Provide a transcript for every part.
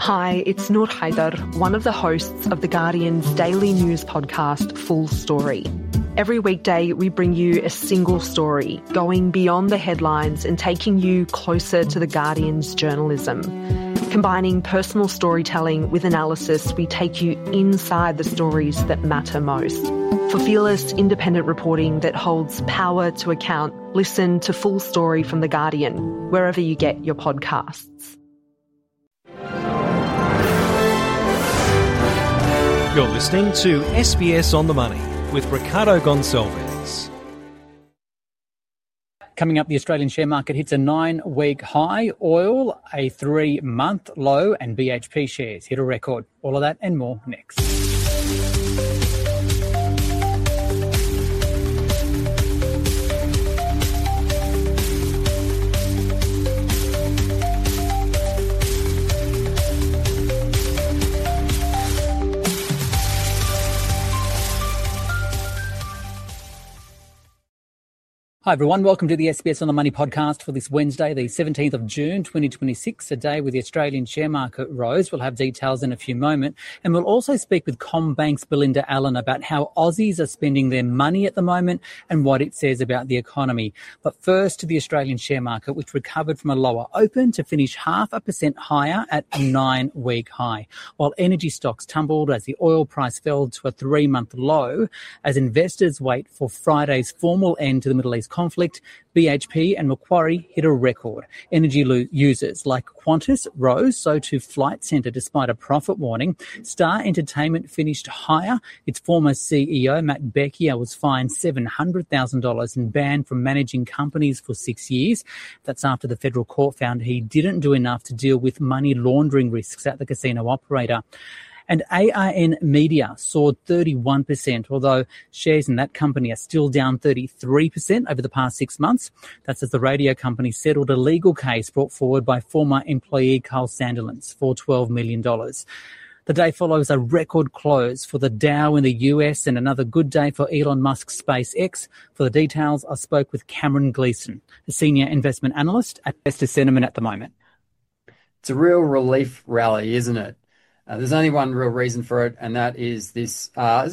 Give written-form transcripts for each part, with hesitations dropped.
Hi, it's Noor Haider, one of the hosts of The Guardian's daily news podcast, Full Story. Every weekday, we bring you a single story, going beyond the headlines and taking you closer to The Guardian's journalism. Combining personal storytelling with analysis, we take you inside the stories that matter most. For fearless, independent reporting that holds power to account, listen to Full Story from The Guardian, wherever you get your podcasts. You're listening to SBS on the Money with Ricardo Gonçalves. Coming up, the Australian share market hits a 9-week high, oil a 3-month low, and BHP shares hit a record. All of that and more next. Hi everyone, welcome to the SBS on the Money podcast for this Wednesday, the 17th of June 2026, a day where the Australian share market rose. We'll have details in a few moments, and we'll also speak with CommBank's Belinda Allen about how Aussies are spending their money at the moment and what it says about the economy. But first to the Australian share market, which recovered from a lower open to finish 0.5% higher at a 9-week high, while energy stocks tumbled as the oil price fell to a 3-month low as investors wait for Friday's formal end to the Middle East conflict. BHP and Macquarie hit a record. Energy users like Qantas rose, so too Flight Centre, despite a profit warning. Star Entertainment finished higher. Its former CEO, Matt Beckier, was fined $700,000 and banned from managing companies for 6 years. That's after the federal court found he didn't do enough to deal with money laundering risks at the casino operator. And ARN Media soared 31%, although shares in that company are still down 33% over the past 6 months. That's as the radio company settled a legal case brought forward by former employee Carl Sandilands for $12 million. The day follows a record close for the Dow in the US and another good day for Elon Musk's SpaceX. For the details, I spoke with Cameron Gleeson, a senior investment analyst at Investor Sentiment at the moment. It's a real relief rally, isn't it? There's only one real reason for it, and that is this,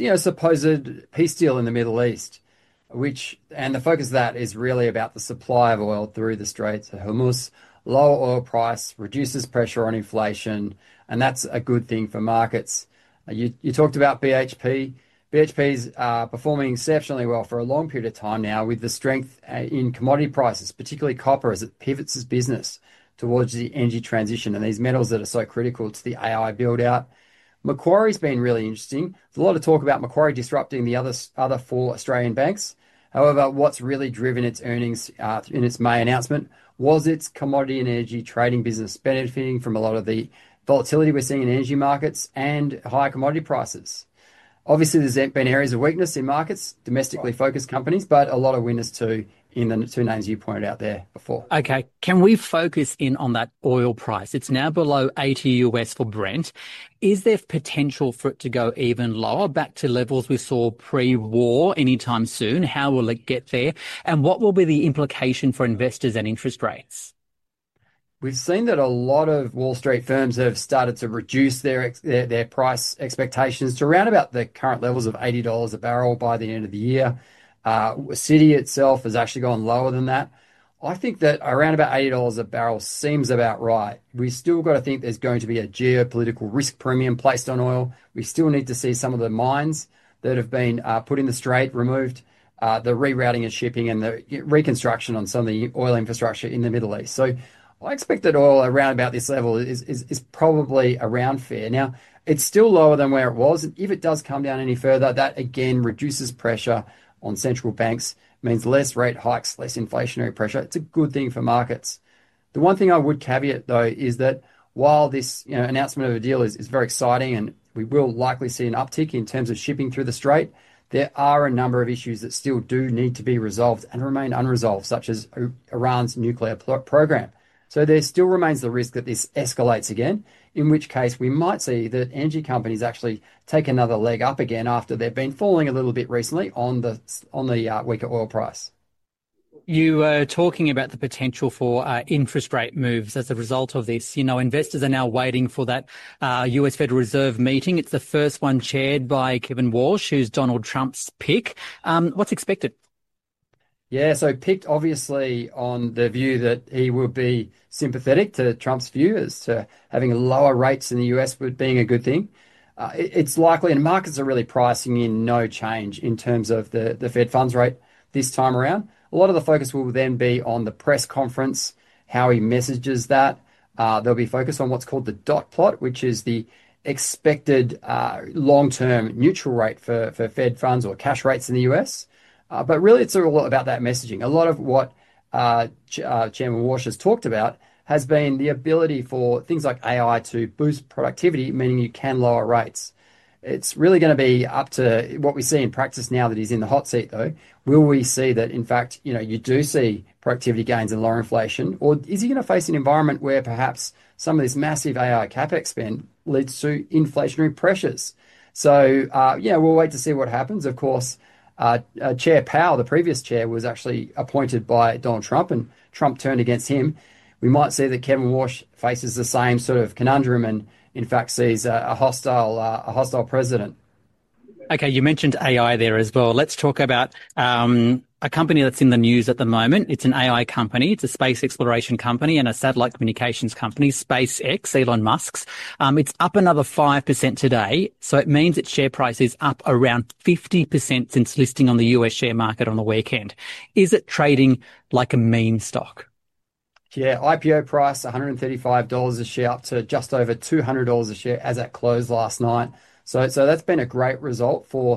supposed peace deal in the Middle East, and the focus of that is really about the supply of oil through the Straits of Hormuz. Lower oil price reduces pressure on inflation, and that's a good thing for markets. You talked about BHP. BHP's performing exceptionally well for a long period of time now, with the strength in commodity prices, particularly copper, as it pivots its business towards the energy transition and these metals that are so critical to the AI build-out. Macquarie's been really interesting. There's a lot of talk about Macquarie disrupting the other 4 Australian banks. However, what's really driven its earnings in its May announcement was its commodity and energy trading business, benefiting from a lot of the volatility we're seeing in energy markets and higher commodity prices. Obviously, there's been areas of weakness in markets, domestically focused companies, but a lot of winners too in the 2 names you pointed out there before. Okay, can we focus in on that oil price? It's now below 80 US for Brent. Is there potential for it to go even lower, back to levels we saw pre-war anytime soon? How will it get there? And what will be the implication for investors and interest rates? We've seen that a lot of Wall Street firms have started to reduce their price expectations to around about the current levels of $80 a barrel by the end of the year. Citi itself has actually gone lower than that. I think that around about $80 a barrel seems about right. We still got to think there's going to be a geopolitical risk premium placed on oil. We still need to see some of the mines that have been put in the strait removed, the rerouting of shipping and the reconstruction on some of the oil infrastructure in the Middle East. So I expect that oil around about this level is probably around fair. Now, it's still lower than where it was. And if it does come down any further, that again reduces pressure on central banks, means less rate hikes, less inflationary pressure. It's a good thing for markets. The one thing I would caveat, though, is that while this announcement of a deal is very exciting and we will likely see an uptick in terms of shipping through the strait, there are a number of issues that still do need to be resolved and remain unresolved, such as Iran's nuclear program. So there still remains the risk that this escalates again, in which case we might see that energy companies actually take another leg up again after they've been falling a little bit recently on the weaker oil price. You were talking about the potential for interest rate moves as a result of this. You know, investors are now waiting for that US Federal Reserve meeting. It's the first one chaired by Kevin Walsh, who's Donald Trump's pick. What's expected? Yeah, so picked obviously on the view that he would be sympathetic to Trump's view as to having lower rates in the US would being a good thing. It's likely, and markets are really pricing in no change in terms of the Fed funds rate this time around. A lot of the focus will then be on the press conference, how he messages that. There'll be focus on what's called the dot plot, which is the expected long-term neutral rate for Fed funds or cash rates in the US. But really, it's all about that messaging. A lot of what Chairman Walsh has talked about has been the ability for things like AI to boost productivity, meaning you can lower rates. It's really going to be up to what we see in practice now that he's in the hot seat, though. Will we see that, in fact, you do see productivity gains and lower inflation? Or is he going to face an environment where perhaps some of this massive AI capex spend leads to inflationary pressures? So, we'll wait to see what happens. Of course, Chair Powell, the previous chair, was actually appointed by Donald Trump, and Trump turned against him. We might see that Kevin Walsh faces the same sort of conundrum and, in fact, sees a hostile president. Okay, you mentioned AI there as well. Let's talk about a company that's in the news at the moment. It's an AI company. It's a space exploration company and a satellite communications company, SpaceX, Elon Musk's. It's up another 5% today. So it means its share price is up around 50% since listing on the US share market on the weekend. Is it trading like a meme stock? Yeah, IPO price $135 a share, up to just over $200 a share as at close last night. So that's been a great result for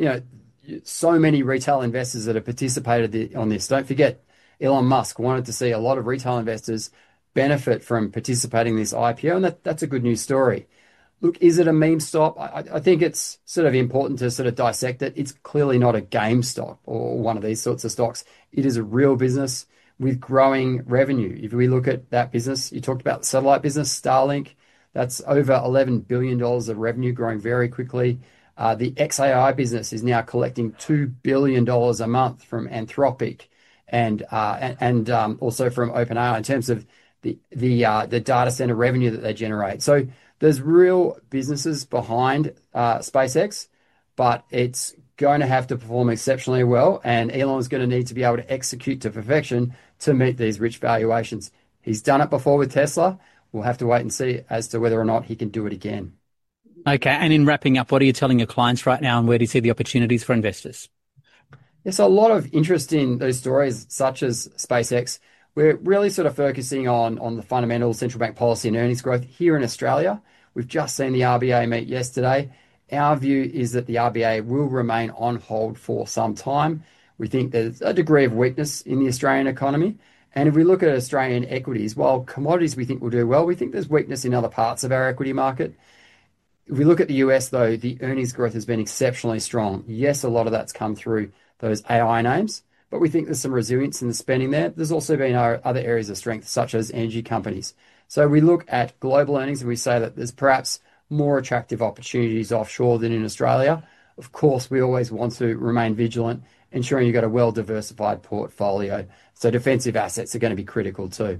so many retail investors that have participated on this. Don't forget, Elon Musk wanted to see a lot of retail investors benefit from participating in this IPO, and that's a good news story. Look, is it a meme stock? I think it's sort of important to sort of dissect it. It's clearly not a game stock or one of these sorts of stocks. It is a real business with growing revenue. If we look at that business, you talked about the satellite business, Starlink, that's over $11 billion of revenue, growing very quickly. The XAI business is now collecting $2 billion a month from Anthropic and also from OpenAI in terms of the data center revenue that they generate. So there's real businesses behind SpaceX, but it's going to have to perform exceptionally well, and Elon's going to need to be able to execute to perfection to meet these rich valuations. He's done it before with Tesla. We'll have to wait and see as to whether or not he can do it again. Okay, and in wrapping up, what are you telling your clients right now, and where do you see the opportunities for investors? Yes, a lot of interest in those stories, such as SpaceX. We're really sort of focusing on the fundamental central bank policy and earnings growth here in Australia. We've just seen the RBA meet yesterday. Our view is that the RBA will remain on hold for some time. We think there's a degree of weakness in the Australian economy. And if we look at Australian equities, while commodities we think will do well, we think there's weakness in other parts of our equity market. If we look at the US, though, the earnings growth has been exceptionally strong. Yes, a lot of that's come through those AI names, but we think there's some resilience in the spending there. There's also been other areas of strength, such as energy companies. So we look at global earnings and we say that there's perhaps more attractive opportunities offshore than in Australia. Of course, we always want to remain vigilant, ensuring you've got a well-diversified portfolio. So defensive assets are going to be critical too.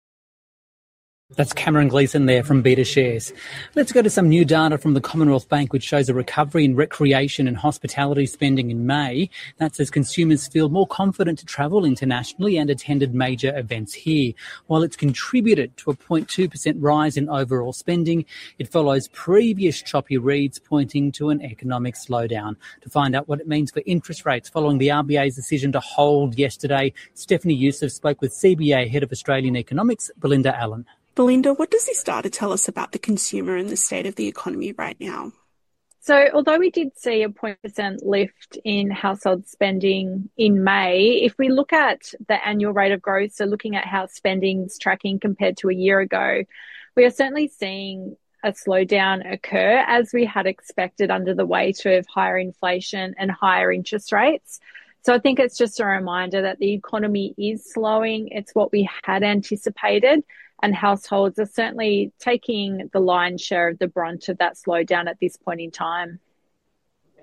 That's Cameron Gleeson there from Beta Shares. Let's go to some new data from the Commonwealth Bank, which shows a recovery in recreation and hospitality spending in May. That's as consumers feel more confident to travel internationally and attended major events here. While it's contributed to a 0.2% rise in overall spending, it follows previous choppy reads pointing to an economic slowdown. To find out what it means for interest rates following the RBA's decision to hold yesterday, Stephanie Youssef spoke with CBA Head of Australian Economics, Belinda Allen. Belinda, what does this data tell us about the consumer and the state of the economy right now? So although we did see a 0.% lift in household spending in May, if we look at the annual rate of growth, so looking at how spending's tracking compared to a year ago, we are certainly seeing a slowdown occur as we had expected under the weight of higher inflation and higher interest rates. So I think it's just a reminder that the economy is slowing. It's what we had anticipated. And households are certainly taking the lion's share of the brunt of that slowdown at this point in time.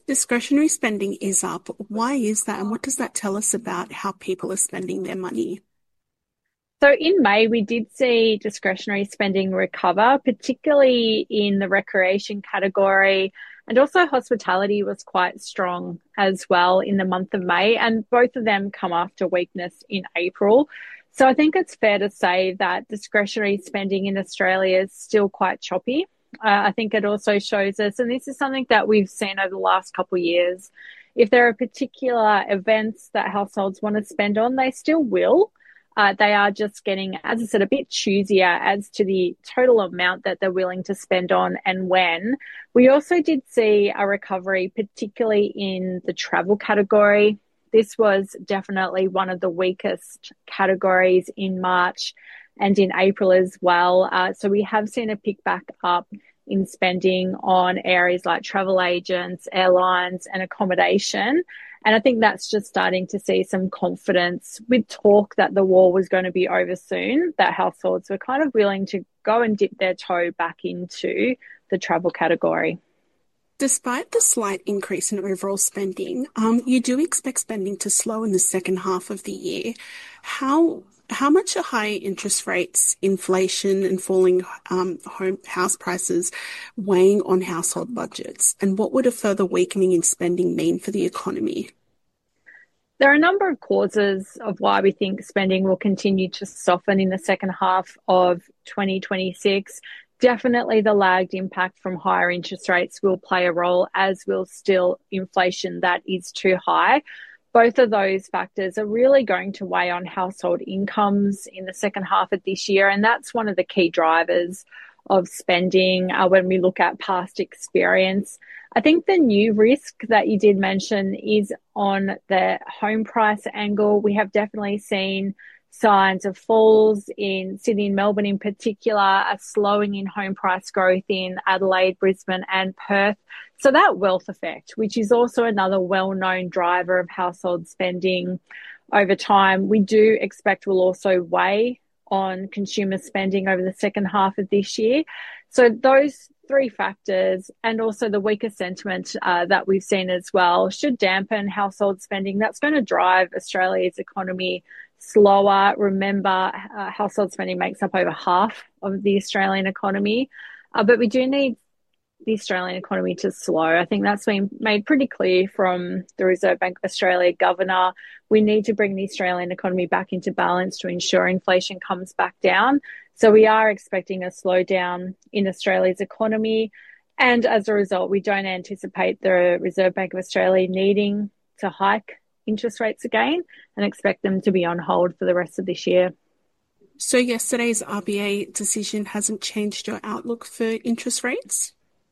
Discretionary spending is up. Why is that? And what does that tell us about how people are spending their money? So in May, we did see discretionary spending recover, particularly in the recreation category, and also hospitality was quite strong as well in the month of May, and both of them come after weakness in April. So I think it's fair to say that discretionary spending in Australia is still quite choppy. I think it also shows us, and this is something that we've seen over the last couple of years, if there are particular events that households want to spend on, they still will. They are just getting, as I said, a bit choosier as to the total amount that they're willing to spend on and when. We also did see a recovery, particularly in the travel category. This was definitely one of the weakest categories in March and in April as well. So we have seen a pick back up in spending on areas like travel agents, airlines, and accommodation. And I think that's just starting to see some confidence with talk that the war was going to be over soon, that households were kind of willing to go and dip their toe back into the travel category. Despite the slight increase in overall spending, you do expect spending to slow in the second half of the year. How much are high interest rates, inflation, and falling house prices weighing on household budgets? And what would a further weakening in spending mean for the economy? There are a number of causes of why we think spending will continue to soften in the second half of 2026. Definitely the lagged impact from higher interest rates will play a role, as will still inflation that is too high. Both of those factors are really going to weigh on household incomes in the second half of this year, and that's one of the key drivers of spending when we look at past experience. I think the new risk that you did mention is on the home price angle. We have definitely seen signs of falls in Sydney and Melbourne in particular, a slowing in home price growth in Adelaide, Brisbane and Perth. So that wealth effect, which is also another well-known driver of household spending over time, we do expect will also weigh on consumer spending over the second half of this year. So those three factors, and also the weaker sentiment that we've seen as well, should dampen household spending. That's going to drive Australia's economy slower. Remember, household spending makes up over half of the Australian economy, but we do need the Australian economy to slow. I think that's been made pretty clear from the Reserve Bank of Australia governor. We need to bring the Australian economy back into balance to ensure inflation comes back down. So we are expecting a slowdown in Australia's economy. And as a result, we don't anticipate the Reserve Bank of Australia needing to hike interest rates again and expect them to be on hold for the rest of this year. So yesterday's RBA decision hasn't changed your outlook for interest rates?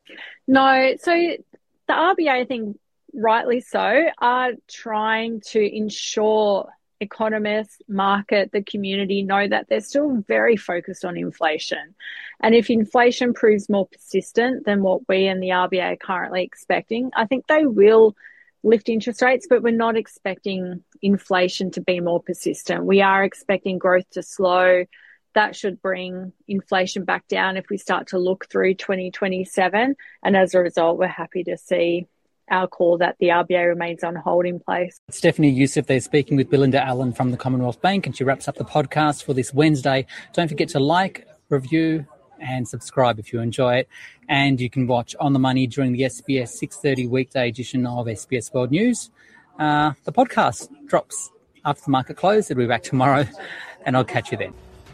No. So the RBA, I think rightly so, are trying to ensure economists, market, the community know that they're still very focused on inflation. And if inflation proves more persistent than what we and the RBA are currently expecting, I think they will lift interest rates, but we're not expecting inflation to be more persistent. We are expecting growth to slow. That should bring inflation back down if we start to look through 2027. And as a result, we're happy to see our call that the RBA remains on hold in place. Stephanie Youssef there speaking with Belinda Allen from the Commonwealth Bank, and she wraps up the podcast for this Wednesday. Don't forget to like, review and subscribe if you enjoy it. And you can watch On the Money during the SBS 6:30 weekday edition of SBS World News. The podcast drops after the market close. It'll be back tomorrow, and I'll catch you then.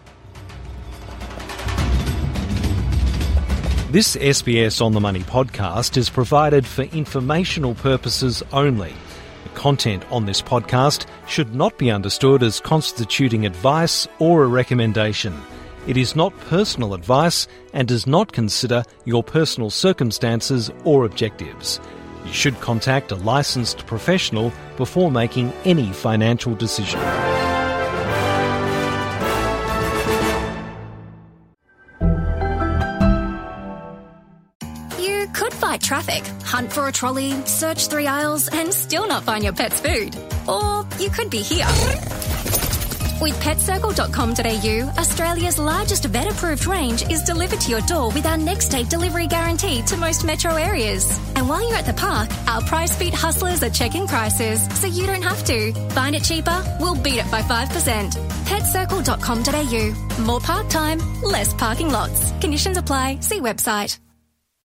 This SBS On the Money podcast is provided for informational purposes only. The content on this podcast should not be understood as constituting advice or a recommendation. It is not personal advice and does not consider your personal circumstances or objectives. You should contact a licensed professional before making any financial decision. You could fight traffic, hunt for a trolley, search 3 aisles and still not find your pet's food. Or you could be here, With PetCircle.com.au, Australia's largest vet-approved range is delivered to your door with our next-day delivery guarantee to most metro areas. And while you're at the park, our Price Beat hustlers are checking prices, so you don't have to. Find it cheaper? We'll beat it by 5%. PetCircle.com.au. More park time, less parking lots. Conditions apply. See website.